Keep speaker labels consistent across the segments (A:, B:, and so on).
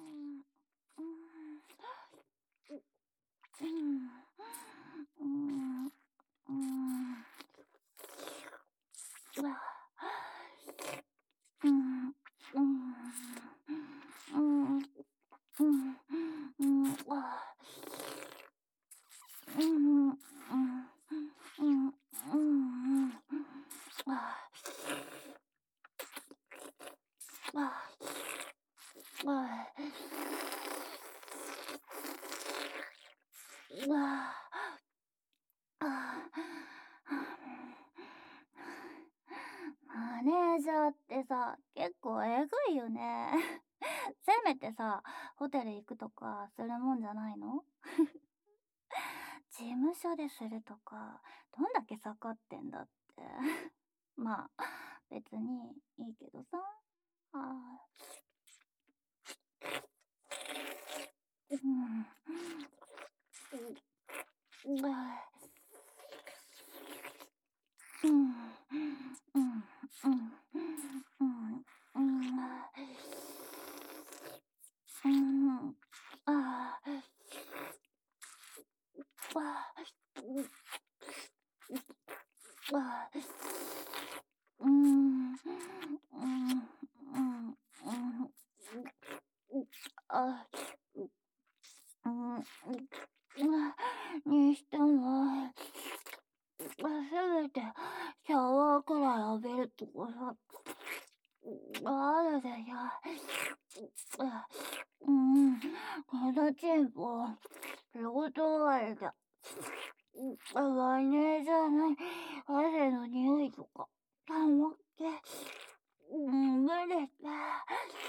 A: マネージャーってさ、結構えぐいよね。せめてさ、ホテル行くとかするもんじゃないの？事務所でするとか、どんだけ下がってんだって。まあ、別にいいけどさ。あー、うん、あにしても、せめてシャワーくらい浴びるとかさ、あるでしょ。このチンポ、仕事終わりだ。マネージャーの汗の匂いとか、寒気、無理だ。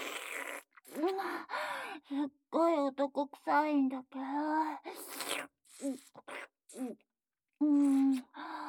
A: すっごい男臭いんだけど。うん。うん。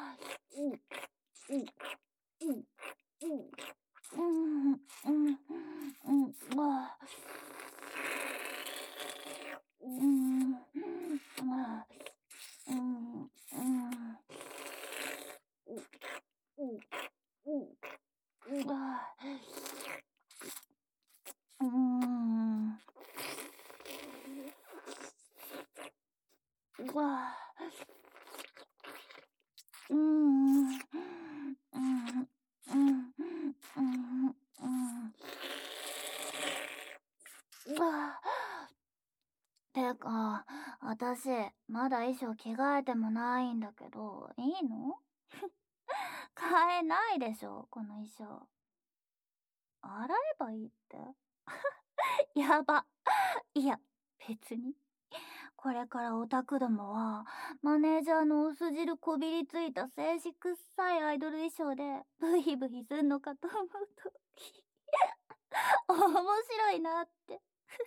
A: てか、私、まだ衣装着替えてもないんだけど、いいの？買えないでしょ、この衣装。洗えばいいって？やば。いや、別に。これからオタクどもは、マネージャーの薄汁こびりついた静止臭いアイドル衣装で、ブヒブヒすんのかと思うと、面白いなって。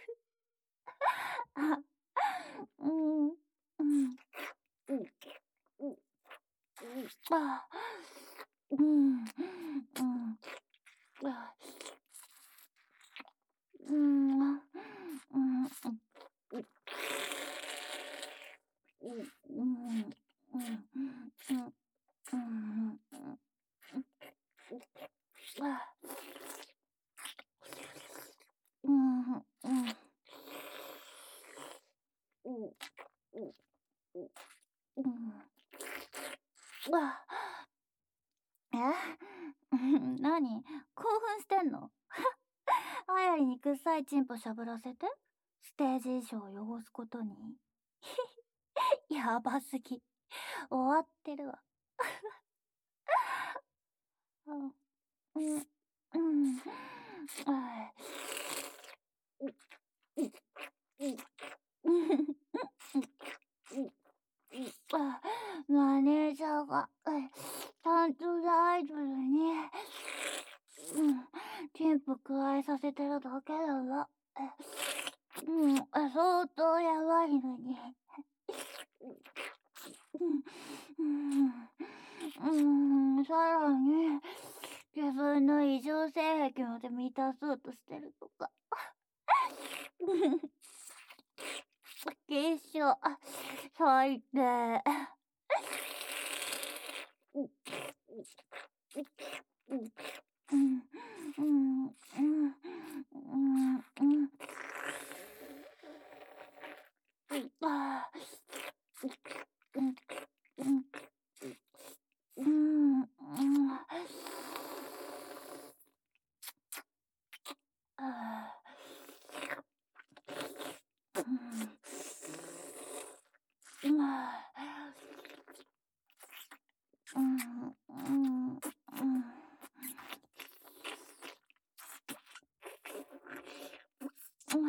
A: あ、うん、うん、うん、あ、うん、うん、あ、うん、うん、うん、うん、うん、うん、何？興奮してんの？あやりに臭いチンポしゃぶらせてステージ衣装を汚すことに。やばすぎ。終わってるわ。うん、うん、うん、ああ、マネージャーが、担当のアイドルに、テンポ加えさせてるだけだわ。相当やばいのに。さらに、自分の異常性癖まで満たそうとしてるとか。決勝、最低。 あーうん、うん、うん、うん、うん、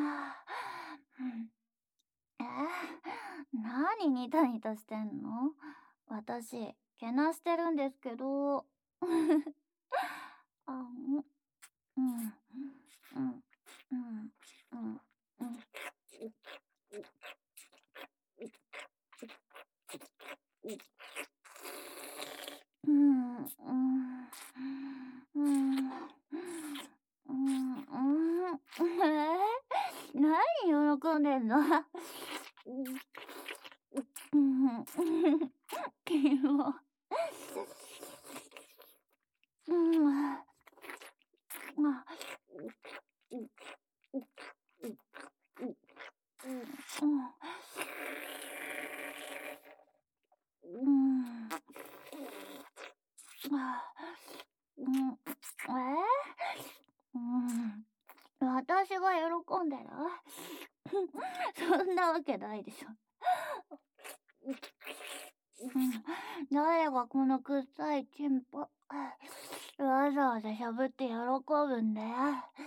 A: 何ニタニタしてんの？私、けなしてるんですけど。あ、うん、うん、うん、うん、うん、うん、うん、うん、うん、うん、うん、何喜んでんの？うん、キモ。うん、あ、うん、うん、あ、うん、うん、私が喜んでる？そんなわけないでしょ。うん、誰がこのくっさいチンポ、わざわざしゃぶって喜ぶんだよ。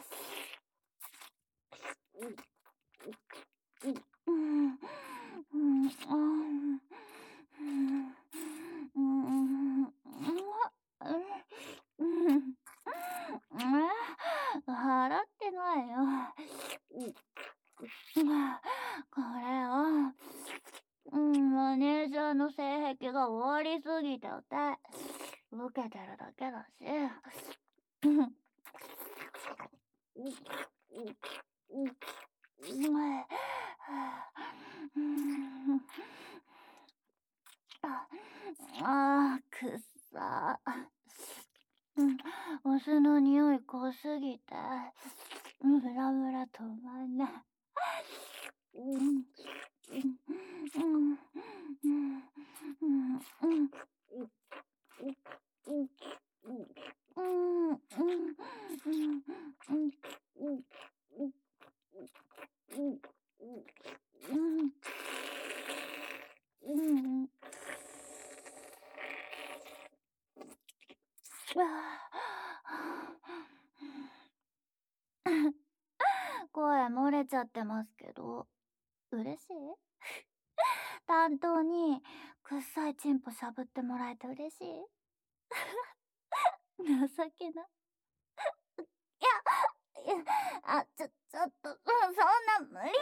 A: うん、うん、うん、うん、うん、うん、払ってないよ。これは、マネージャーの性癖が終わりすぎてて、受けてるだけだし。うん、くっさ。うん、お酢の匂い濃すぎて、ムラムラ止まんない。うん、うん、うん、うん、うん、うん、うん、うん、うん、声漏れちゃってますけど、嬉しい？担当にくっさいチンポしゃぶってもらえて嬉しい？情けな。いや、ちょっと、そんな無理や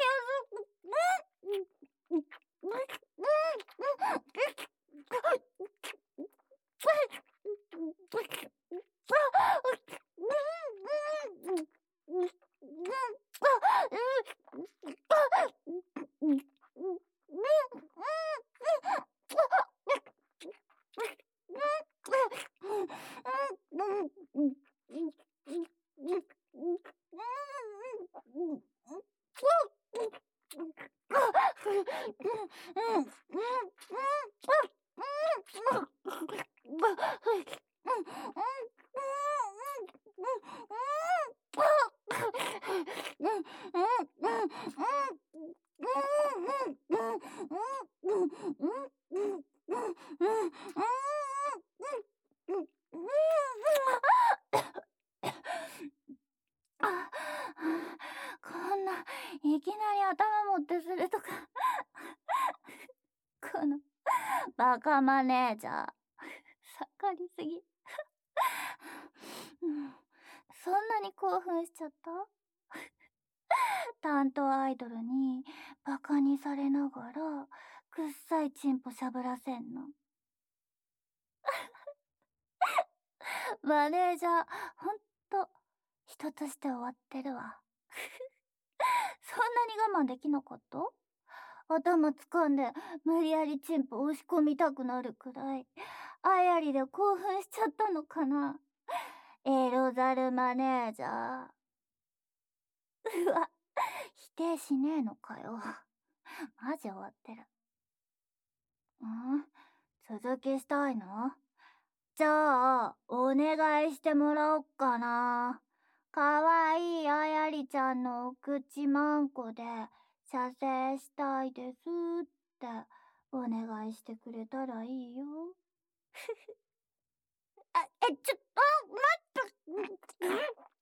A: こんないきなり頭持ってするとかこのバカマネージャー盛りすぎ。そんなに興奮しちゃった？担当アイドルにバカにされながらくっさいチンポしゃぶらせんの？マネージャーほんと人として終わってるわ。そんなに我慢できなかった？頭掴んで無理やりチンポ押し込みたくなるくらいあやりで興奮しちゃったのかな？エロザルマネージャー。うわ、否定しねえのかよ。マジ終わってる。続きしたいの？じゃあ、お願いしてもらおっかな。かわいいあややりちゃんのお口まんこで射精したいですってお願いしてくれたらいいよ。ちょっと、待って。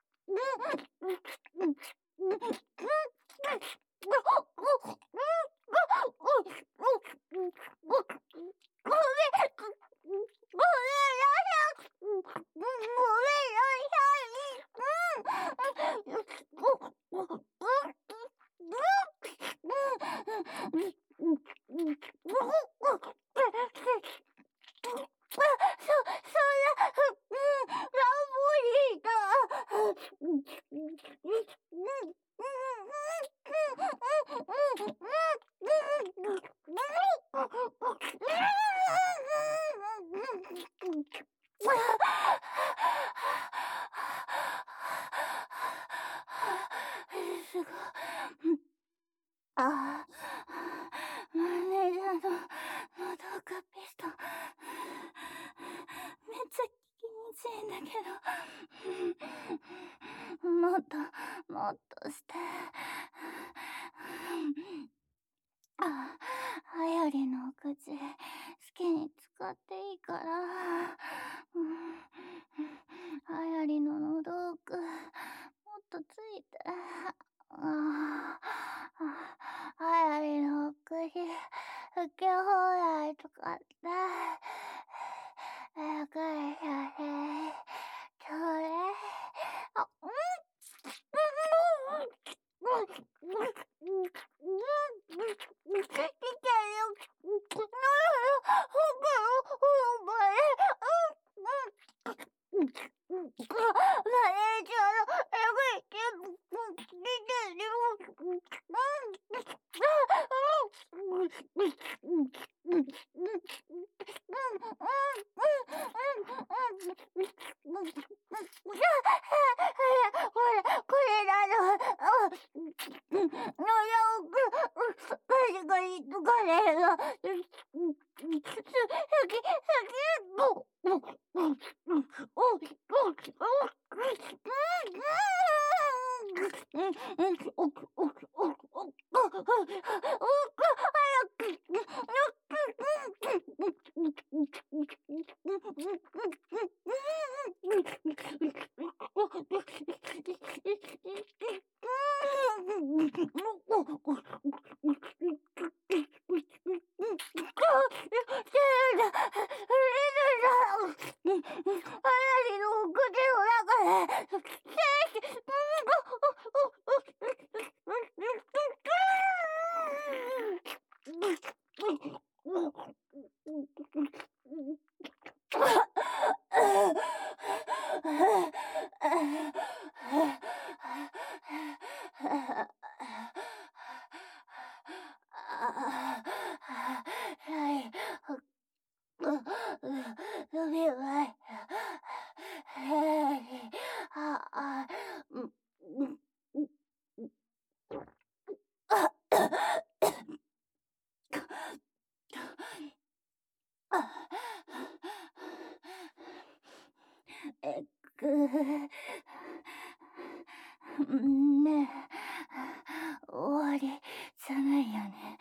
A: ああ、マネージャーの喉がピストめっちゃ気持ちいいんだけど、もっとして。はやりの口好きに使っていいから。はやりの喉奥もっとついて。はやりの口吹き放題とかってくいしゃせそれこれなの。とかねが、えぐねえ、終わりじゃないよね。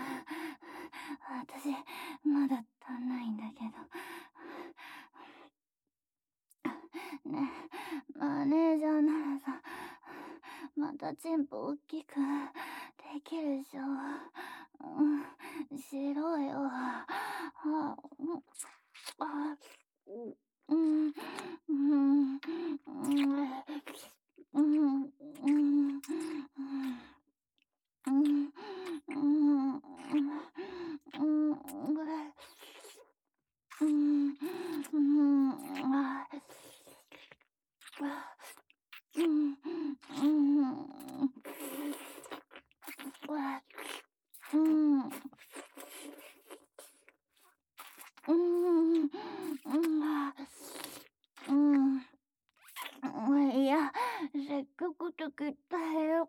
A: 私、まだ足んないんだけど。ねえ、マネージャーならさ、またチンポ大きくできるでしょ。しろよ。うん、うん、うん、うん、うん、うん、うん、うん、うん、うん、うん、うん、うん、うん、いや、せっかくときたよ、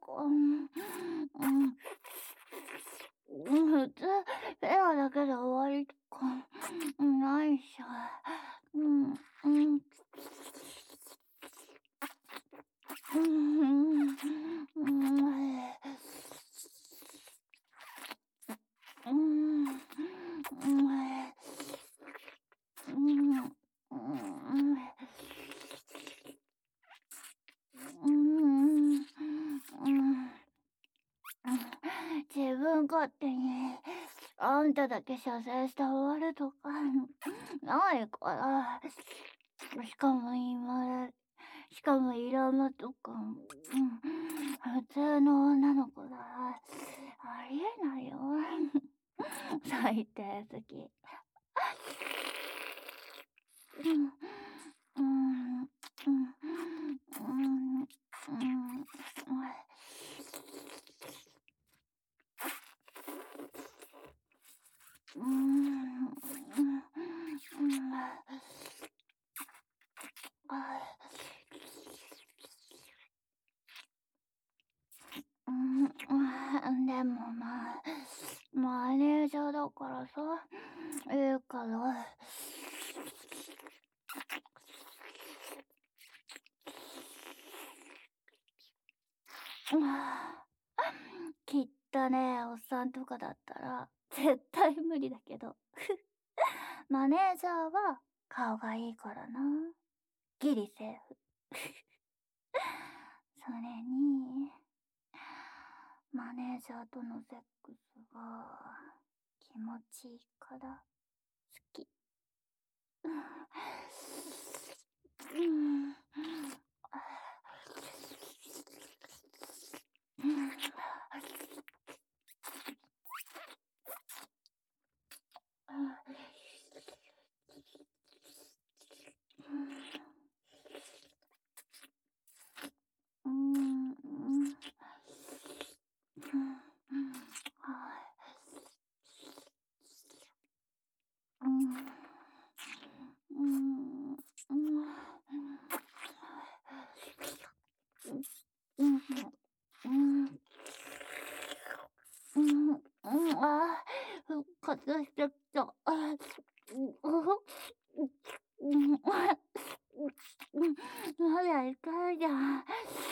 A: 普通、ペアだけで終わりとか、ないっしょ。うん、うん、うん、 勝手にあんただけ射精して終わるとかないから。しかも今しかもイラマとか、普通の女の子だ。ありえないよ。最低すぎ。うん、うん、うん、うん、うん、うん、でもマネージャーだからさ、いいから。きったねえおっさんとかだったら絶対無理だけどマネージャーは顔がいいからな。ギリセーフ。それにマネージャーとのセックスが気持ちいいから好き。うん。うん。復活しちゃった。まだ痛いじゃん。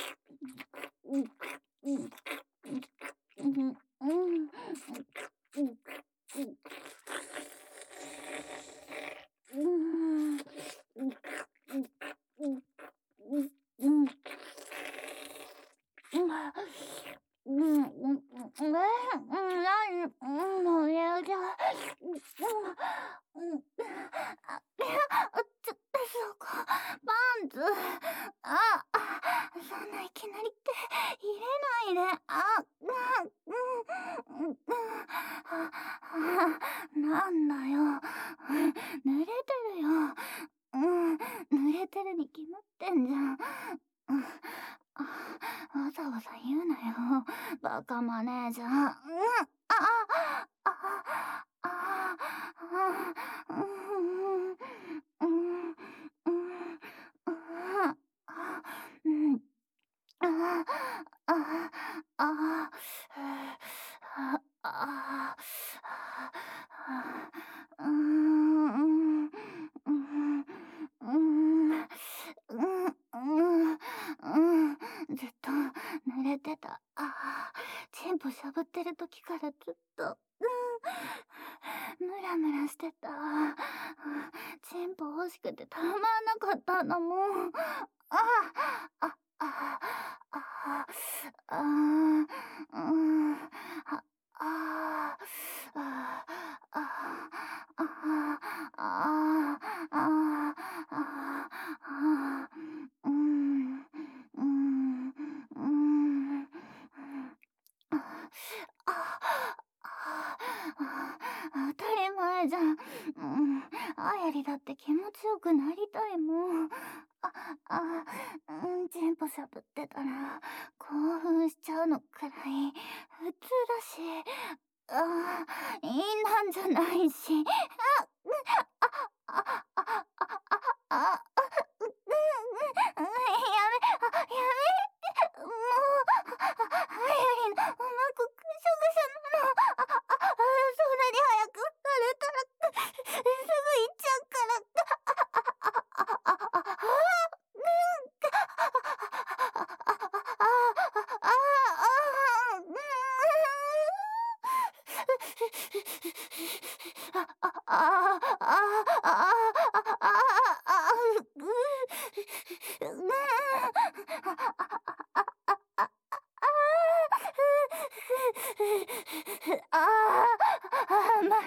A: もうやだ。そこ、パンツ。そんないきなりって入れないで。なんだよ。濡れてるよ。濡れてるに決まってんじゃん。わざわざ言うなよ。バカマネージャー。ずっと濡れてた。チンポしゃぶってる時からずっと、ムラムラしてた。チンポ欲しくてたまんなかったんだもん。ああ、あ、あ、あ、あ、うん、あ、あ、あ、うん、うん、うん。当たり前じゃん。あやりだって気持ちよくなりたいもん。チンポしゃぶってたら興奮しちゃうのくらい普通だし、いいなんじゃないし。あ、やめ、もう、はやりのうまくぐしゃぐしゃなの。そんなに早くされたら、すぐ行っちゃうから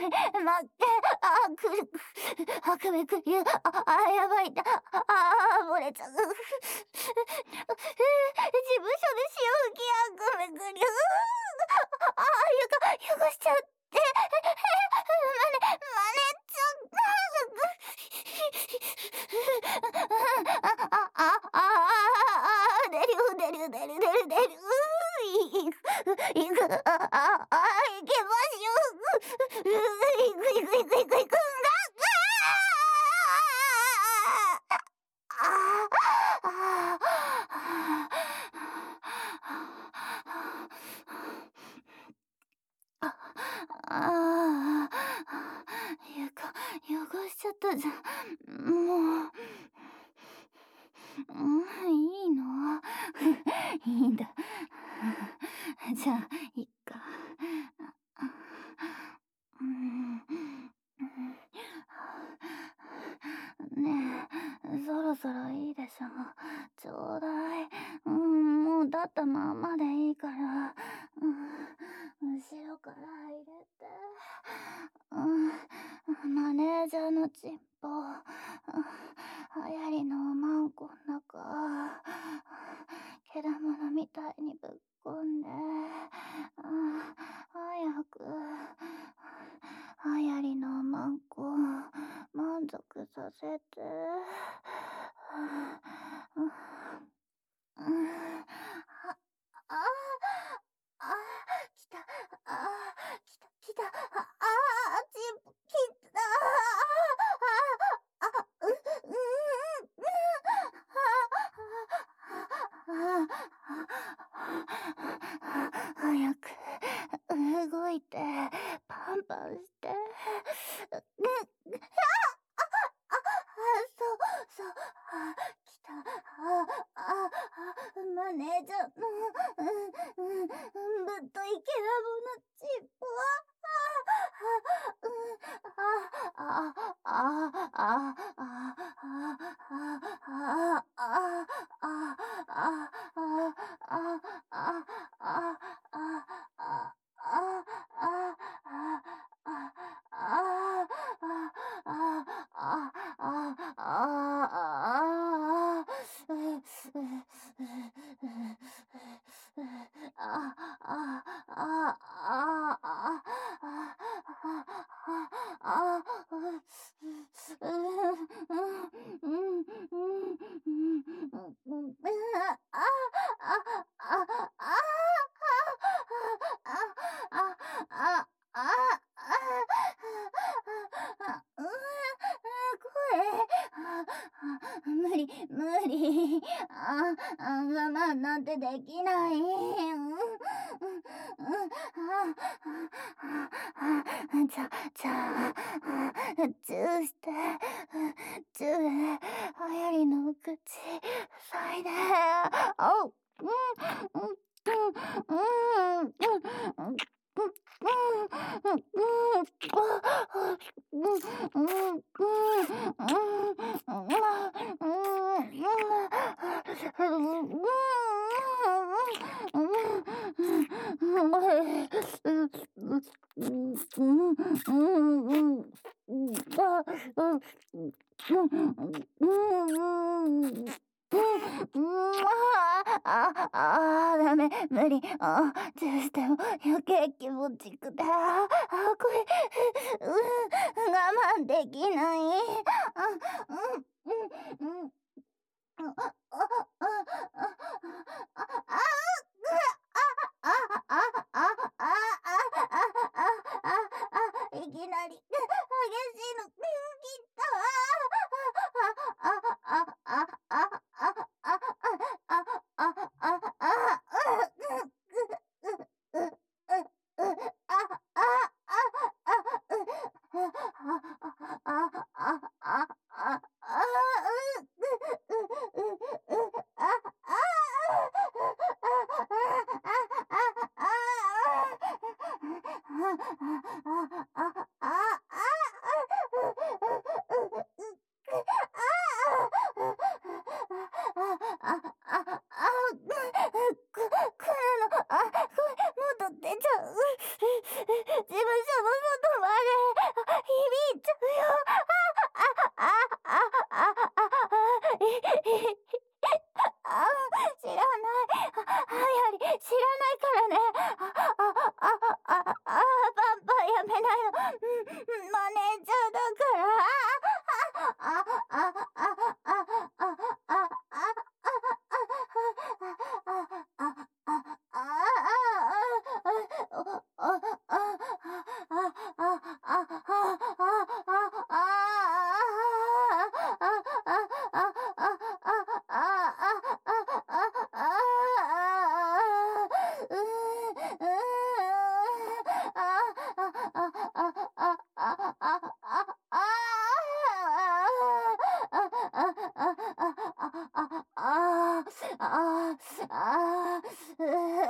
A: くる、首くりゅう、やばい、漏れちゃう。事務所で潮吹きくりゅう、汚しちゃって、マネちゃった。出る。行く、行けますよ。行く、あ床汚しちゃったじゃん。もう、いいの？いいんだ。じゃあ、いっか。うん。ねえ、そろそろいいでしょ。ちょうだい。もう立ったままでいいから。後ろから入れて。マネージャーのチンポ。流行りのマンコの中。けだものみたいにぶっこんで。早く。流行りのマンコ満足させて。ああ、来た。来た。チンポ来た。う、早く動いてパンパンして。そう、来た。マネージャーの、ぶっといけだものチップは、無理。我慢なんてできない。じゃあ、チューして、チューで、流行りの口、塞いで、ダメ、無理。チューしても余計気持ちくて。これ、我慢できない。いきなり激しいの来るの。もっと出ちゃう。事務所の外まで。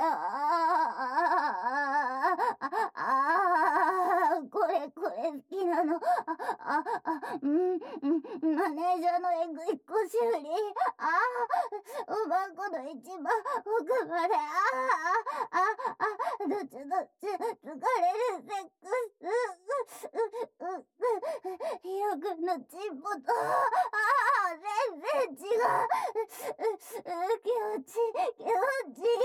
A: これ好きなの。マネージャーのエグい腰振り。おばんこの一番奥まで。どっち疲れるセックス。ヒロ君のチンポと、全然違う。気持ちいい、気持ちいい。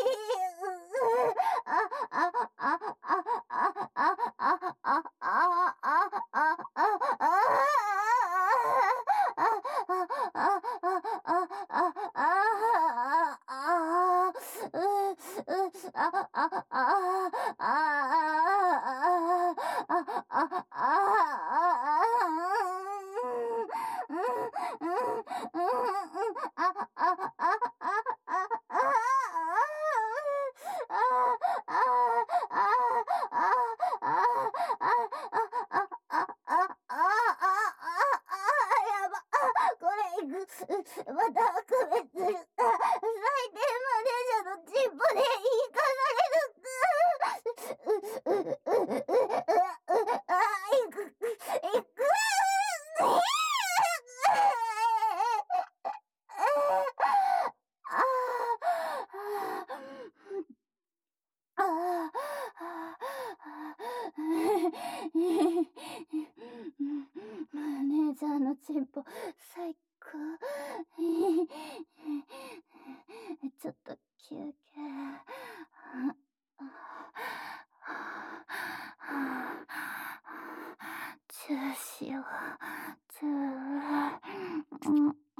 A: また区別する。最低マネージャーのチンポで言い返される。いく、いく。マネージャーのチンポ最高。ちょっと休憩。チューしよう。チュー。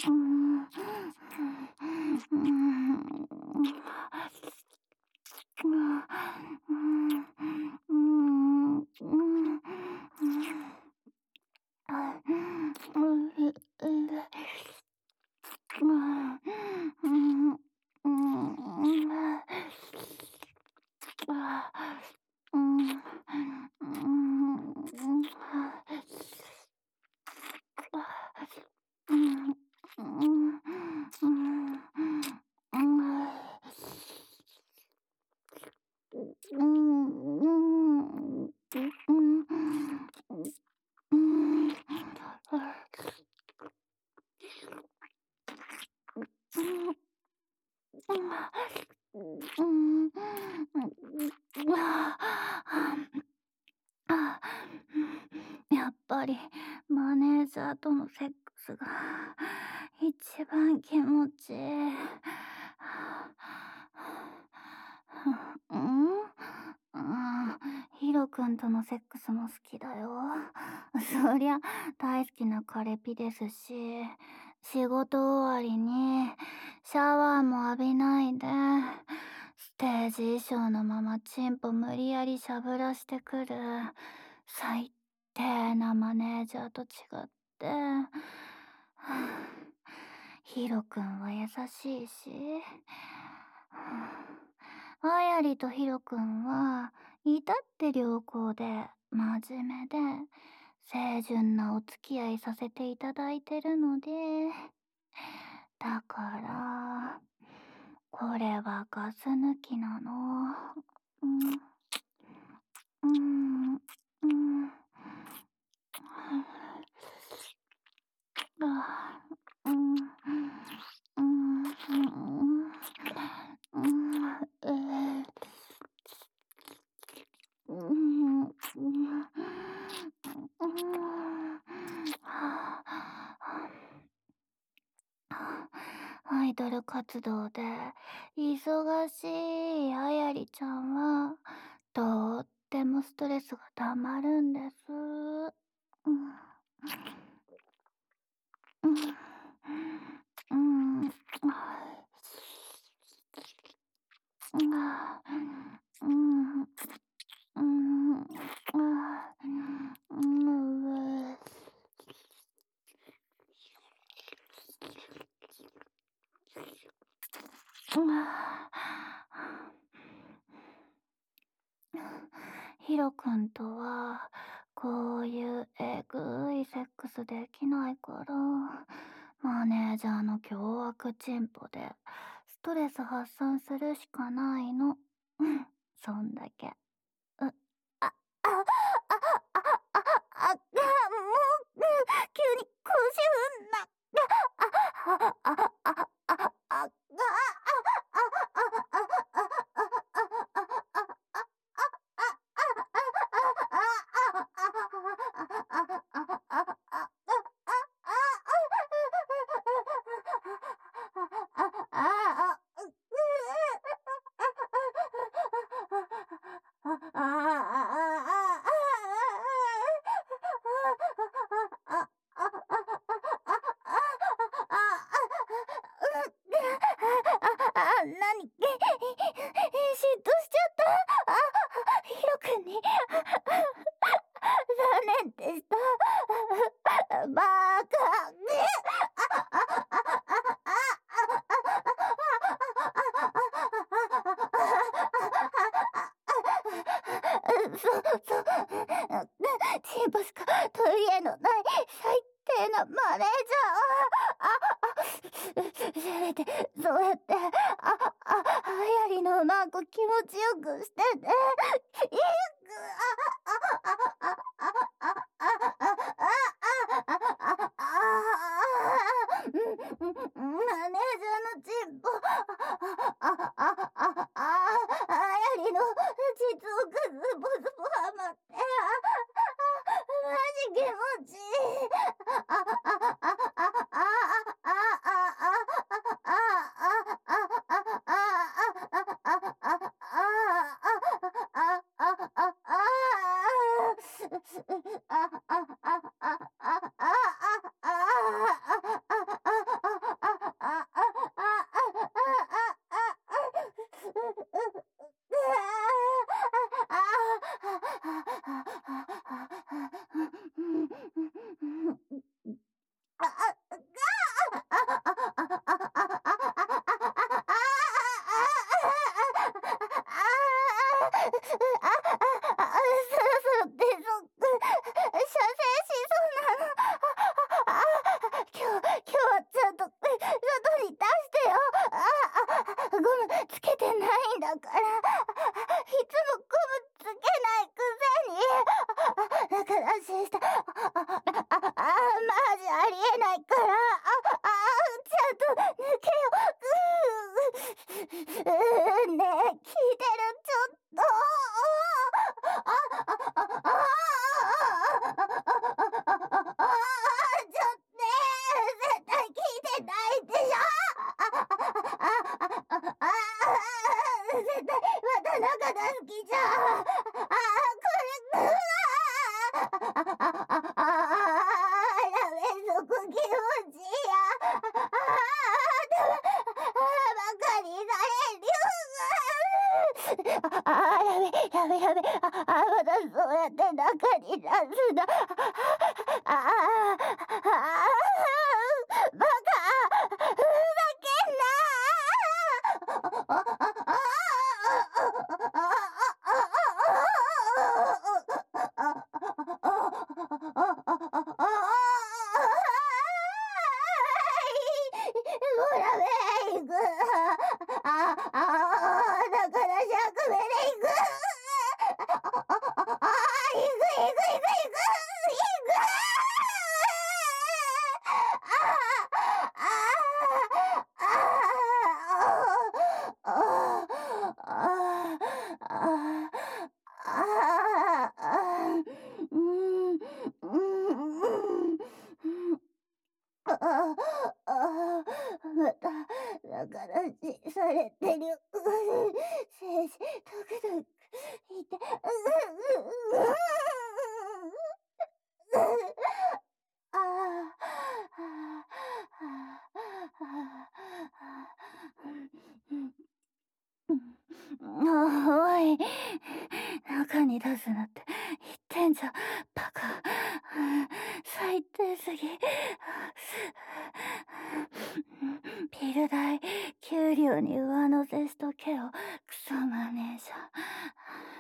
A: やっぱりマネージャーとのセックスが一番気持ちいい。ヒロ君とのセックスも好きだよ。そりゃ大好きな彼ピですし、仕事終わりにシャワーも浴びないでステージ衣装のままチンポ無理やりしゃぶらしてくる最低なマネージャーと違って、ヒロ君は優しいし、あやりとヒロ君は至って良好で真面目で清純なお付き合いさせていただいてるので、だからこれはガス抜きなの。アイドル活動で忙しいあやりちゃんはとってもストレスがたまるんです。ヒロ君とはこういうえぐいセックスできないからマネージャーの凶悪チンポでストレス発散するしかないの。 そんだけ。う、あ、あ、あ、あ、あ、もう、急に腰踏んだ。あ、あ、あ、あ、あ、あ、あ、あ、なに、嫉妬しちゃった。ヒロ君に。残念でした。バカ。チンポしか取り柄のない最低なマネージャー。せめてそうやって流行りのうまく気持ちよくしてね。いくマネージャーのチンポ流行りの実をくずぼずぼはまってマジ気持ちいい。そろそろ出そう。射精しそうなの。今日はちゃんと外に出してよ。ゴムつけてないんだから。いつもゴムつけないくせに。だから安心して。マジありえないから。ちゃんと抜けよ。ねえ、聞いてる？ちょっと。絶対聞いてないでしょ。絶対また中が好きじゃん。これダメ、そこ気持ちいいや。バカにされる。やべ。またそうやって中に出すんだ。バカ、ふざけんほら、メイク。だから100目でいく。また、だからしされてる。精子、ドクドク、いて、おい、中に出すなって言ってんじゃん、バカ。最低すぎ。ピル代、給料に上乗せしとけよ、クソマネージャー。